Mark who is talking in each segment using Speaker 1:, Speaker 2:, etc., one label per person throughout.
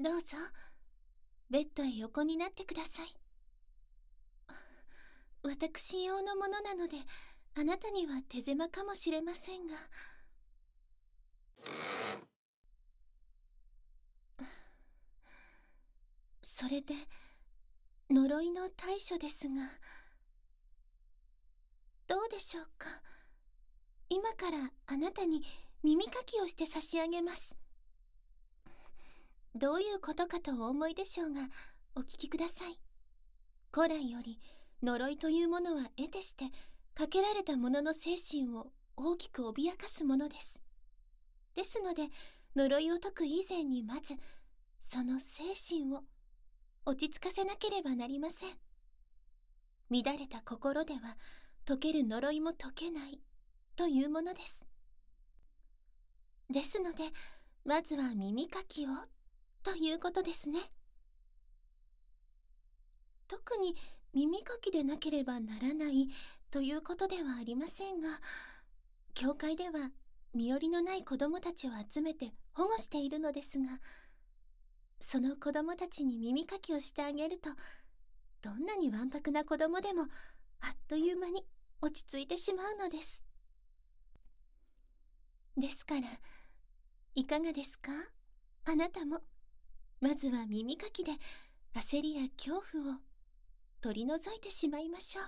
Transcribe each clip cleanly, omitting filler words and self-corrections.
Speaker 1: どうぞ、ベッドへ横になってください。私用のものなので、あなたには手狭かもしれませんが。それで、呪いの対処ですが、どうでしょうか。今からあなたに耳かきをして差し上げます。どういうことかとお思いでしょうが、お聞きください。古来より呪いというものは得てしてかけられた者の精神を大きく脅かすものです。ですので、呪いを解く以前にまずその精神を落ち着かせなければなりません。乱れた心では解ける呪いも解けないというものです。ですので、まずは耳かきをということですね。特に耳かきでなければならないということではありませんが、教会では身寄りのない子供たちを集めて保護しているのですが、その子供たちに耳かきをしてあげると、どんなにわんぱくな子供でもあっという間に落ち着いてしまうのです。ですから、いかがですか？あなたもまずは耳かきで焦りや恐怖を取り除いてしまいましょ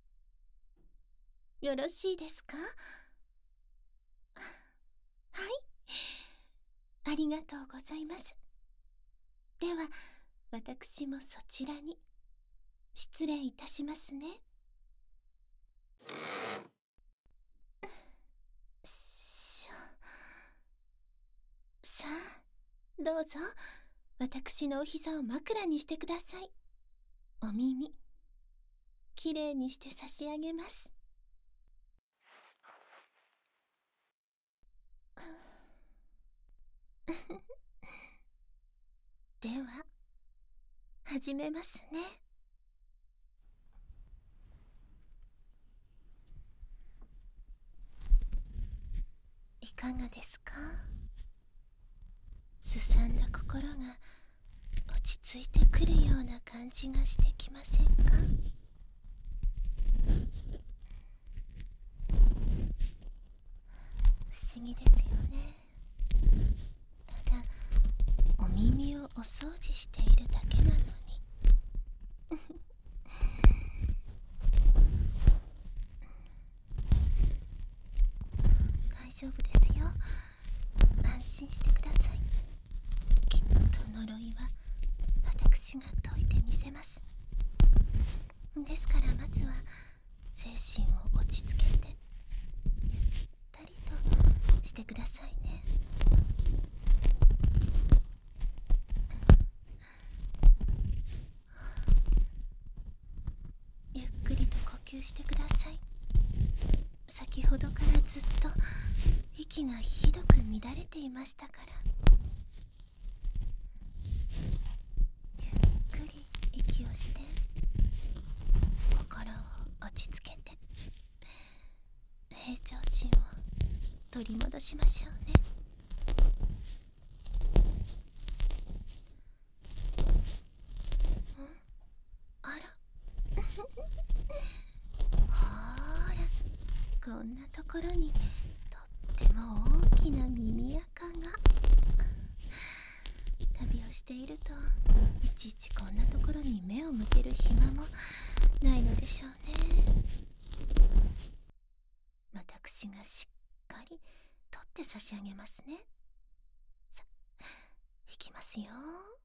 Speaker 1: う。よろしいですか？はい、ありがとうございます。では、私もそちらに失礼いたしますね。しょ。さあ、どうぞ、私のお膝を枕にしてください。お耳、きれいにして差し上げます。では、始めますね。いかがですか？すさんだ心が落ち着いてくるような感じがしてきませんか？不思議ですよね。ただ、お耳をお掃除しているだけなのに。大丈夫ですよ。安心してください。きっと呪いは私が解いてみせます。ですから、まずは精神を落ち着けてゆったりとしてくださいね。ゆっくりと呼吸してください。先ほどからずっと息がひどく乱れていましたから。ゆっくり息をして心を落ち着けて平常心を取り戻しましょうね。あらほーら、こんなところにとっても大きな耳垢が。旅をしているといちいちこんなところに目を向ける暇もないのでしょうね。私がしっかり取って差し上げますね。さ、いきますよ。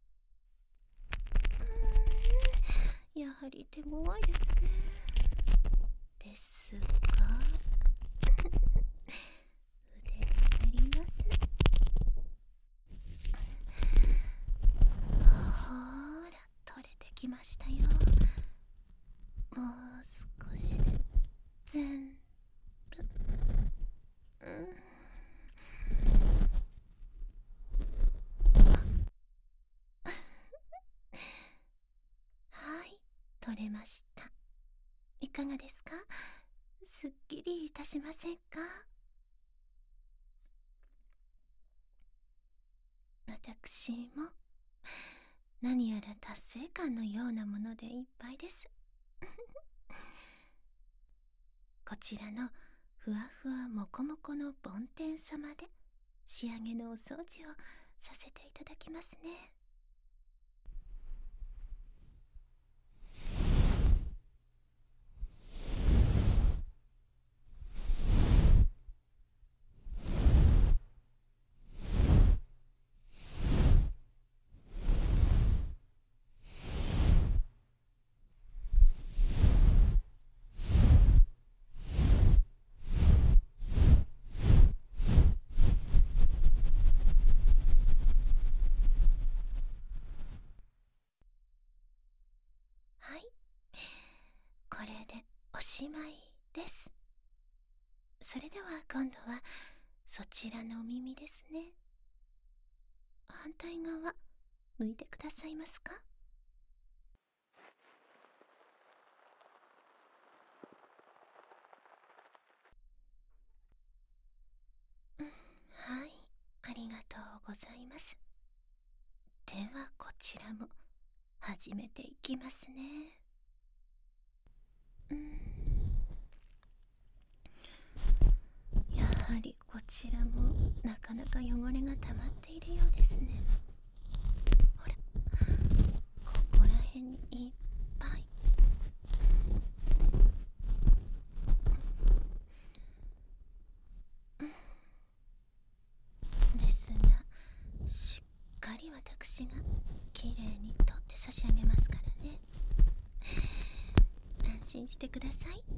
Speaker 1: やはり手強いですね。ですが腕が鳴ります。ほーら、取れてきましたよ。もう少しで全部。はい、取れました。いかがですか？すっきりいたしませんか？私も何やら達成感のようなものでいっぱいです。こちらのふわふわもこもこの梵天様で仕上げのお掃除をさせていただきますね。はい、これでおしまいです。それでは今度はそちらのお耳ですね。反対側向いてくださいますか？はい、ありがとうございます。ではこちらも始めていきますね。やはりこちらもなかなか汚れが溜まっているようですね。ほら、ここら辺にいっぱい。ですが、しっかり私がきれいに取って差し上げますからね。安心してください。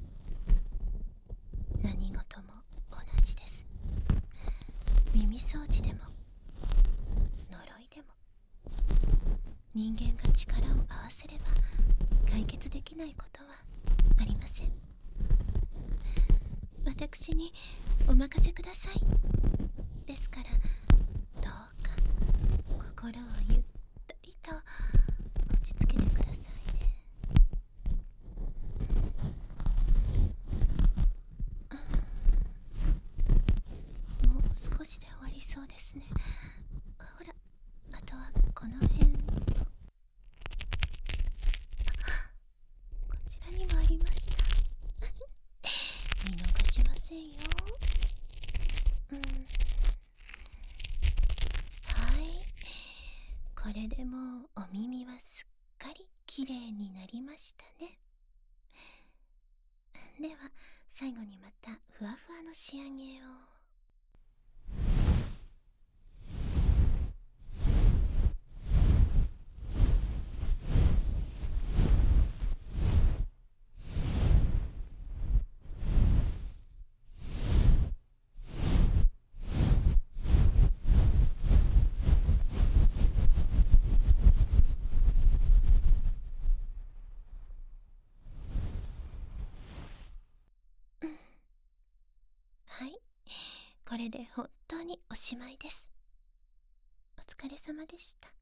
Speaker 1: 何事も同じです。耳掃除でも呪いでも、人間が力を合わせれば解決できないことはありません。私にお任せください。ですからどうか心をゆったりと落ち着けてくださいね。もう少しで終わりそうですね。ほら、あとはこの辺の、こちらにもありました。見逃しませんよ。はい、これでもうお耳はすっかりきれいになりましたね。では最後にまたふわふわの仕上げを。はい、これで本当におしまいです。お疲れ様でした。